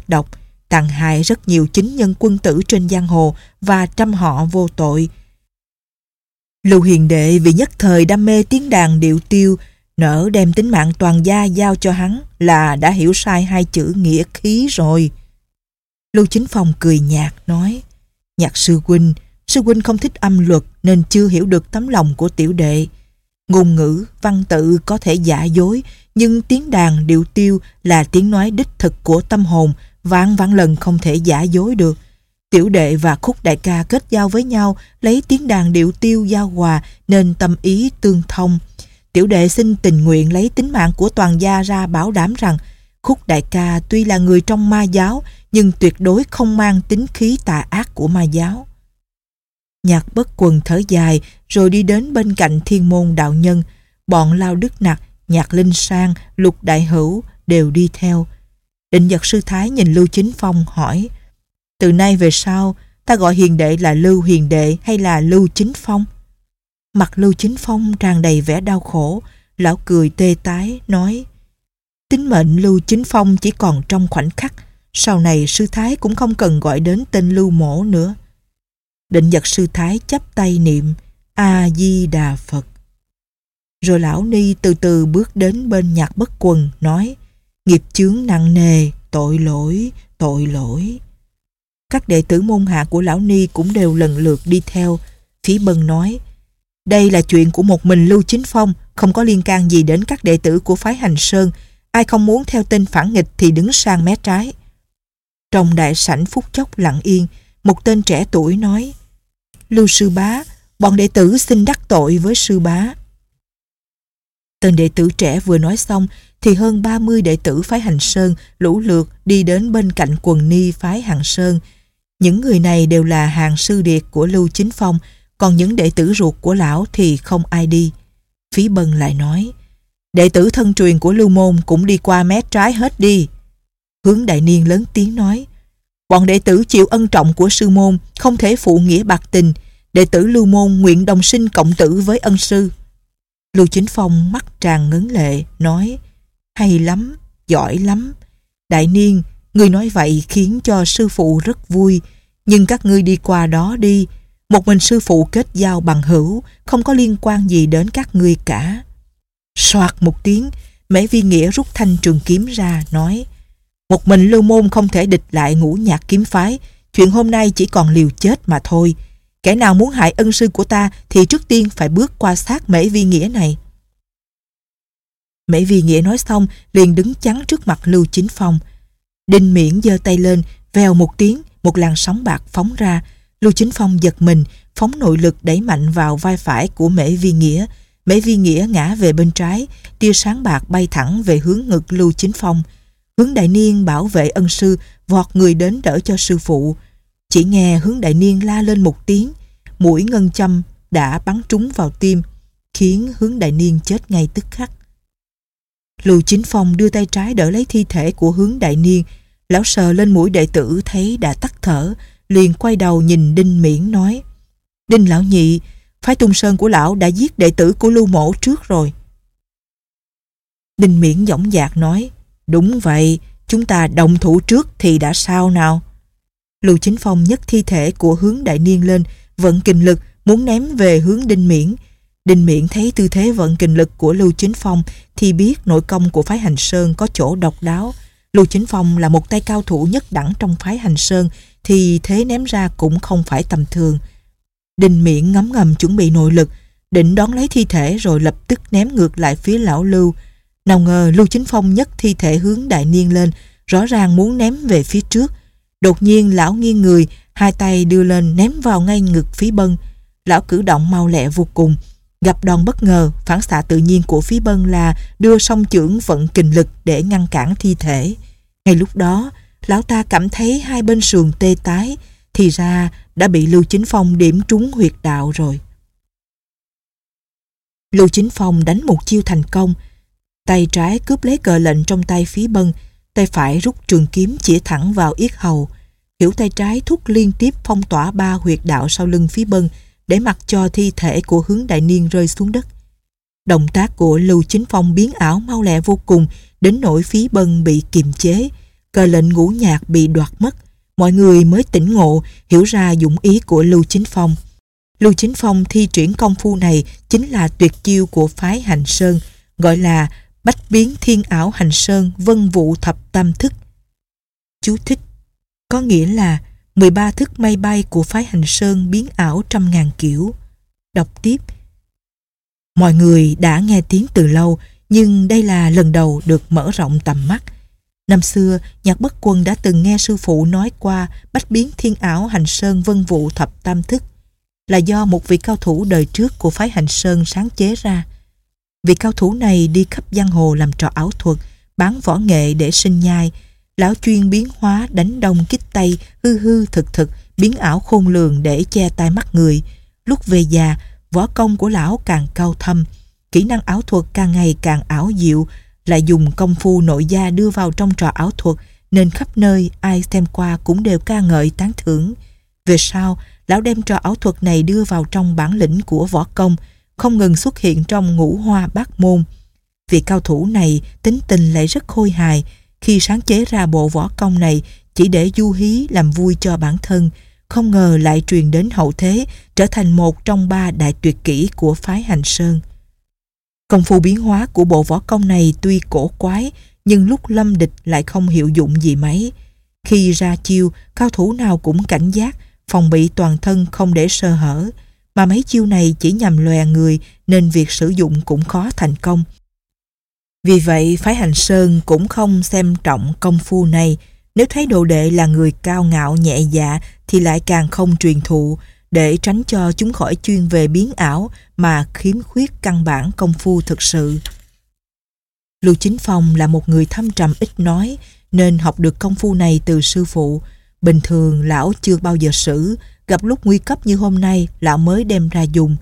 độc, tàn hại rất nhiều chính nhân quân tử trên giang hồ và trăm họ vô tội. Lưu Hiền Đệ vì nhất thời đam mê tiếng đàn điệu tiêu, nỡ đem tính mạng toàn gia giao cho hắn là đã hiểu sai hai chữ nghĩa khí rồi. Lưu Chính Phong cười nhạt nói: Nhạc sư huynh không thích âm luật nên chưa hiểu được tấm lòng của tiểu đệ. Ngôn ngữ, văn tự có thể giả dối, nhưng tiếng đàn điệu tiêu là tiếng nói đích thực của tâm hồn, vạn vạn lần không thể giả dối được. Tiểu đệ và Khúc đại ca kết giao với nhau, lấy tiếng đàn điệu tiêu giao hòa nên tâm ý tương thông. Tiểu đệ xin tình nguyện lấy tính mạng của toàn gia ra bảo đảm rằng Khúc đại ca tuy là người trong ma giáo nhưng tuyệt đối không mang tính khí tà ác của ma giáo. Nhạc Bất Quần thở dài rồi đi đến bên cạnh Thiên Môn đạo nhân. Bọn Lao Đức Nặc, Nhạc Linh Sang, Lục Đại Hữu đều đi theo. Định Nhật sư thái nhìn Lưu Chính Phong hỏi: Từ nay về sau ta gọi hiền đệ là Lưu Hiền Đệ hay là Lưu Chính Phong? Mặt Lưu Chính Phong tràn đầy vẻ đau khổ. Lão cười tê tái nói: Tính mệnh Lưu Chính Phong chỉ còn trong khoảnh khắc, sau này sư thái cũng không cần gọi đến tên Lưu Mổ nữa. Định Nhật sư thái chắp tay niệm A Di Đà Phật. Rồi lão ni từ từ bước đến bên Nhạc Bất Quần nói: Nghiệp chướng nặng nề, tội lỗi, tội lỗi. Các đệ tử môn hạ của lão ni cũng đều lần lượt đi theo. Phí Bân nói: Đây là chuyện của một mình Lưu Chính Phong, không có liên can gì đến các đệ tử của phái Hành Sơn. Ai không muốn theo tên phản nghịch thì đứng sang mé trái. Trong đại sảnh phút chốc lặng yên, một tên trẻ tuổi nói: Lưu sư bá, bọn đệ tử xin đắc tội với sư bá. Tên đệ tử trẻ vừa nói xong thì hơn 30 đệ tử phái Hành Sơn lũ lượt đi đến bên cạnh quần ni phái Hằng Sơn. Những người này đều là hàng sư điệt của Lưu Chính Phong, còn những đệ tử ruột của lão thì không ai đi. Phí Bân lại nói: Đệ tử thân truyền của Lưu Môn cũng đi qua mé trái hết đi. Hướng Đại Niên lớn tiếng nói: Bọn đệ tử chịu ân trọng của sư môn, không thể phụ nghĩa bạc tình. Đệ tử Lưu Môn nguyện đồng sinh cộng tử với ân sư. Lưu Chính Phong mắt tràn ngấn lệ nói: Hay lắm, giỏi lắm. Đại Niên, ngươi nói vậy khiến cho sư phụ rất vui, nhưng các ngươi đi qua đó đi. Một mình sư phụ kết giao bằng hữu, không có liên quan gì đến các ngươi cả. Soạt một tiếng, Mễ Vi Nghĩa rút thanh trường kiếm ra nói: Một mình Lưu Môn không thể địch lại Ngũ Nhạc kiếm phái. Chuyện hôm nay chỉ còn liều chết mà thôi. Kẻ nào muốn hại ân sư của ta thì trước tiên phải bước qua xác Mễ Vi Nghĩa này. Mễ Vi Nghĩa nói xong liền đứng chắn trước mặt Lưu Chính Phong. Đinh Miễn giơ tay lên, vèo một tiếng, một làn sóng bạc phóng ra. Lưu Chính Phong giật mình, phóng nội lực đẩy mạnh vào vai phải của Mễ Vi Nghĩa. Mễ Vi Nghĩa ngã về bên trái, tia sáng bạc bay thẳng về hướng ngực Lưu Chính Phong. Hướng Đại Niên bảo vệ ân sư vọt người đến đỡ cho sư phụ. Chỉ nghe Hướng Đại Niên la lên một tiếng, mũi ngân châm đã bắn trúng vào tim, khiến Hướng Đại Niên chết ngay tức khắc. Lưu Chính Phong đưa tay trái đỡ lấy thi thể của Hướng Đại Niên. Lão sờ lên mũi đệ tử thấy đã tắt thở, liền quay đầu nhìn Đinh Miễn nói: Đinh lão nhị, phái Tung Sơn của lão đã giết đệ tử của Lưu Mổ trước rồi. Đinh Miễn dõng dạc nói: Đúng vậy, chúng ta đồng thủ trước thì đã sao nào? Lưu Chính Phong nhấc thi thể của Hướng Đại Niên lên, vận kình lực muốn ném về hướng Đinh Miễn. Đinh Miễn thấy tư thế vận kình lực của Lưu Chính Phong thì biết nội công của phái Hành Sơn có chỗ độc đáo. Lưu Chính Phong là một tay cao thủ nhất đẳng trong phái Hành Sơn thì thế ném ra cũng không phải tầm thường. Đinh Miễn ngấm ngầm chuẩn bị nội lực, định đón lấy thi thể rồi lập tức ném ngược lại phía lão Lưu. Nào ngờ Lưu Chính Phong nhấc thi thể Hướng Đại Niên lên, rõ ràng muốn ném về phía trước. Đột nhiên lão nghiêng người, hai tay đưa lên ném vào ngay ngực Phí Bân. Lão cử động mau lẹ vô cùng. Gặp đòn bất ngờ, phản xạ tự nhiên của Phí Bân là đưa song chưởng vận kình lực để ngăn cản thi thể. Ngay lúc đó, lão ta cảm thấy hai bên sườn tê tái, thì ra đã bị Lưu Chính Phong điểm trúng huyệt đạo rồi. Lưu Chính Phong đánh một chiêu thành công. Tay trái cướp lấy cờ lệnh trong tay Phí Bân, tay phải rút trường kiếm chĩa thẳng vào yết hầu. Hiểu tay trái thúc liên tiếp phong tỏa 3 huyệt đạo sau lưng Phí Bân để mặc cho thi thể của Hướng Đại Niên rơi xuống đất. Động tác của Lưu Chính Phong biến ảo mau lẹ vô cùng, đến nỗi Phí Bân bị kiềm chế. cờ lệnh Ngũ Nhạc bị đoạt mất, mọi người mới tỉnh ngộ, hiểu ra dụng ý của Lưu Chính Phong. Lưu Chính Phong thi triển công phu này chính là tuyệt chiêu của phái Hành Sơn, gọi là bách biến thiên ảo Hành Sơn vân vụ thập tam thức. Chú thích: có nghĩa là 13 thức mây bay của phái Hành Sơn biến ảo trăm ngàn kiểu. Đọc tiếp: mọi người đã nghe tiếng từ lâu, nhưng đây là lần đầu được mở rộng tầm mắt. Năm xưa, Nhạc Bất Quân đã từng nghe sư phụ nói qua bách biến thiên ảo Hành Sơn vân vụ thập tam thức, là do một vị cao thủ đời trước của phái Hành Sơn sáng chế ra. Vị cao thủ này đi khắp giang hồ làm trò ảo thuật, bán võ nghệ để sinh nhai. Lão chuyên biến hóa đánh đông kích tây, hư hư thực thực, biến ảo khôn lường để che tai mắt người. Lúc về già, võ công của lão càng cao thâm, kỹ năng ảo thuật càng ngày càng ảo diệu, lại dùng công phu nội gia đưa vào trong trò ảo thuật, nên khắp nơi ai xem qua cũng đều ca ngợi tán thưởng. Về sau, lão đem trò ảo thuật này đưa vào trong bản lĩnh của võ công, không ngừng xuất hiện trong ngũ hoa bát môn. Vị cao thủ này tính tình lại rất khôi hài, khi sáng chế ra bộ võ công này chỉ để du hí làm vui cho bản thân, không ngờ lại truyền đến hậu thế, trở thành một trong 3 đại tuyệt kỹ của phái Hành Sơn. Công phu biến hóa của bộ võ công này tuy cổ quái, nhưng lúc lâm địch lại không hiệu dụng gì mấy. Khi ra chiêu, cao thủ nào cũng cảnh giác, phòng bị toàn thân không để sơ hở, mà mấy chiêu này chỉ nhằm lòe người nên việc sử dụng cũng khó thành công. Vì vậy, phái Hành Sơn cũng không xem trọng công phu này. Nếu thấy đồ đệ là người cao ngạo nhẹ dạ thì lại càng không truyền thụ, để tránh cho chúng khỏi chuyên về biến ảo mà khiếm khuyết căn bản công phu thực sự. Lưu Chính Phong là một người thâm trầm ít nói, nên học được công phu này từ sư phụ. Bình thường lão chưa bao giờ sử, gặp lúc nguy cấp như hôm nay lão mới đem ra dùng.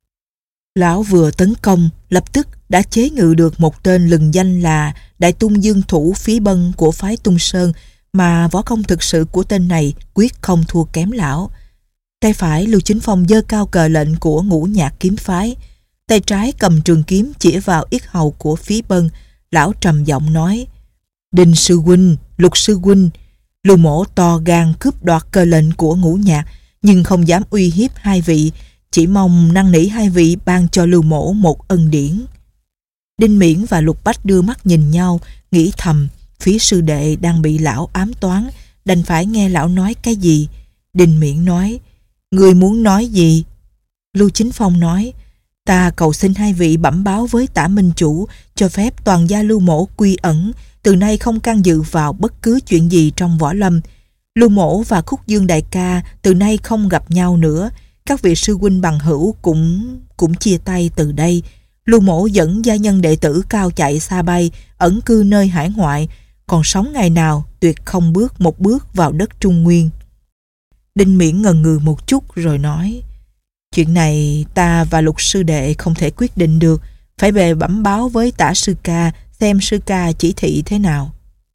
Lão vừa tấn công, lập tức đã chế ngự được một tên lừng danh là Đại Tung Dương Thủ Phí Bân của phái Tung Sơn, mà võ công thực sự của tên này quyết không thua kém lão. Tay phải Lưu Chính Phong giơ cao cờ lệnh của Ngũ Nhạc kiếm phái, tay trái cầm trường kiếm chỉ vào yết hầu của Phí Bân. Lão trầm giọng nói: Đinh sư huynh, Lục sư huynh, Lưu mỗ to gan cướp đoạt cờ lệnh của Ngũ Nhạc, nhưng không dám uy hiếp hai vị, chỉ mong năn nỉ hai vị ban cho Lưu mỗ một ân điển. Đinh Miễn và Lục Bách đưa mắt nhìn nhau, nghĩ thầm phía sư đệ đang bị lão ám toán, đành phải nghe lão nói cái gì. Đinh Miễn nói: Người muốn nói gì? Lưu Chính Phong nói: Ta cầu xin hai vị bẩm báo với Tả Minh Chủ, cho phép toàn gia Lưu mỗ quy ẩn, từ nay không can dự vào bất cứ chuyện gì trong võ lâm. Lưu mỗ và Khúc Dương đại ca từ nay không gặp nhau nữa. Các vị sư huynh bằng hữu cũng chia tay từ đây. Lưu mỗ dẫn gia nhân đệ tử cao chạy xa bay, ẩn cư nơi hải ngoại, còn sống ngày nào tuyệt không bước một bước vào đất Trung Nguyên. Đinh Miễn ngần ngừ một chút rồi nói: Chuyện này ta và Lục sư đệ không thể quyết định được, phải về bẩm báo với Tả sư ca xem sư ca chỉ thị thế nào.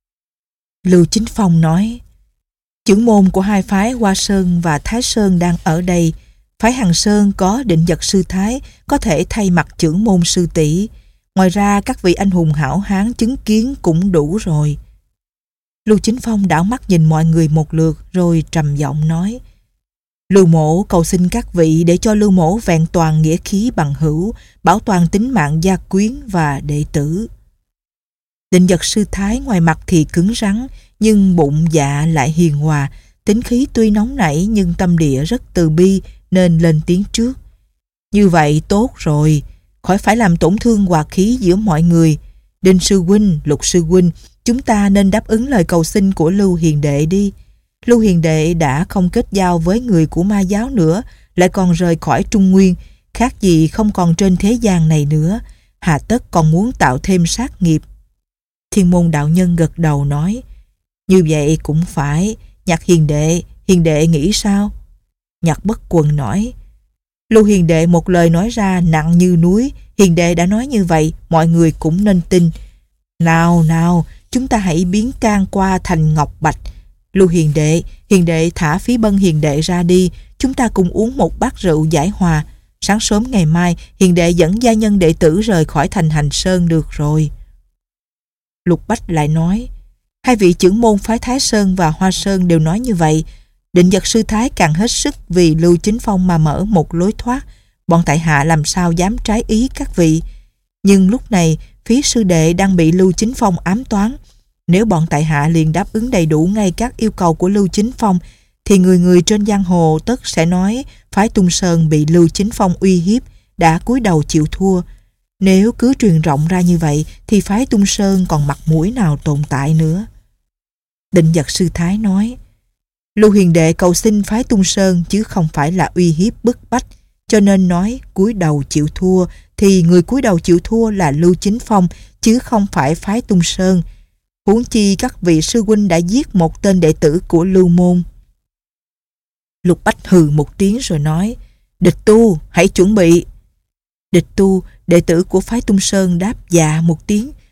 Lưu Chính Phong nói: Chưởng môn của hai phái Hoa Sơn và Thái Sơn đang ở đây. Phái Hằng Sơn có Định Vật sư Thái, có thể thay mặt chưởng môn sư tỷ. Ngoài ra các vị anh hùng hảo hán chứng kiến cũng đủ rồi. Lưu Chính Phong đảo mắt nhìn mọi người một lượt rồi trầm giọng nói: Lưu mỗ cầu xin các vị để cho Lưu mỗ vẹn toàn nghĩa khí bằng hữu, bảo toàn tính mạng gia quyến và đệ tử. Định Vật sư Thái ngoài mặt thì cứng rắn, nhưng bụng dạ lại hiền hòa, tính khí tuy nóng nảy nhưng tâm địa rất từ bi, nên lên tiếng trước: Như vậy tốt rồi, khỏi phải làm tổn thương hòa khí giữa mọi người. Đinh sư huynh, Lục sư huynh, chúng ta nên đáp ứng lời cầu xin của Lưu hiền đệ đi. Lưu hiền đệ đã không kết giao với người của ma giáo nữa, lại còn rời khỏi Trung Nguyên, khác gì không còn trên thế gian này nữa, hà tất còn muốn tạo thêm sát nghiệp. Thiên Môn đạo nhân gật đầu nói: Như vậy cũng phải. Nhạc hiền đệ nghĩ sao? Nhạc Bất Quần nói: Lưu hiền đệ một lời nói ra nặng như núi, hiền đệ đã nói như vậy, mọi người cũng nên tin. Nào, chúng ta hãy biến can qua thành ngọc bạch. Lưu hiền đệ thả Phí Bân hiền đệ ra đi, chúng ta cùng uống một bát rượu giải hòa. Sáng sớm ngày mai, hiền đệ dẫn gia nhân đệ tử rời khỏi thành Hành Sơn được rồi. Lục Bách lại nói: Hai vị trưởng môn phái Thái Sơn và Hoa Sơn đều nói như vậy. Định Dật sư thái càng hết sức vì Lưu Chính Phong mà mở một lối thoát. Bọn tại hạ làm sao dám trái ý các vị. Nhưng lúc này phía sư đệ đang bị Lưu Chính Phong ám toán. Nếu bọn tại hạ liền đáp ứng đầy đủ ngay các yêu cầu của Lưu Chính Phong thì người người trên giang hồ tất sẽ nói phái Tung Sơn bị Lưu Chính Phong uy hiếp, đã cúi đầu chịu thua. Nếu cứ truyền rộng ra như vậy thì phái Tung Sơn còn mặt mũi nào tồn tại nữa. Định Dật sư thái nói: Lưu hiền đệ cầu xin phái Tung Sơn chứ không phải là uy hiếp bức bách, cho nên nói cúi đầu chịu thua thì người cúi đầu chịu thua là Lưu Chính Phong chứ không phải phái Tung Sơn. Huống chi các vị sư huynh đã giết một tên đệ tử của Lưu môn. Lục Bách hừ một tiếng rồi nói: Địch Tu hãy chuẩn bị. Địch Tu, đệ tử của phái Tung Sơn, đáp dạ một tiếng,